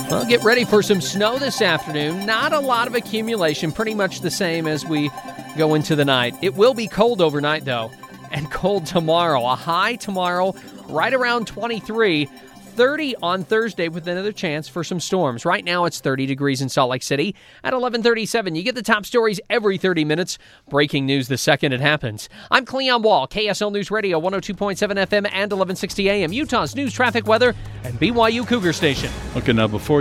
Well, get ready for some snow this afternoon. Not a lot of accumulation, pretty much the same as we go into the night. It will be cold overnight, though, and cold tomorrow. A high tomorrow right around 23, 30 on Thursday with another chance for some storms. Right now it's 30 degrees in Salt Lake City at 11:37. You get the top stories every 30 minutes. Breaking news the second it happens. I'm Cleon Wall, KSL News Radio, 102.7 FM and 1160 AM, Utah's news, traffic, weather, and BYU Cougar Station. Okay, now before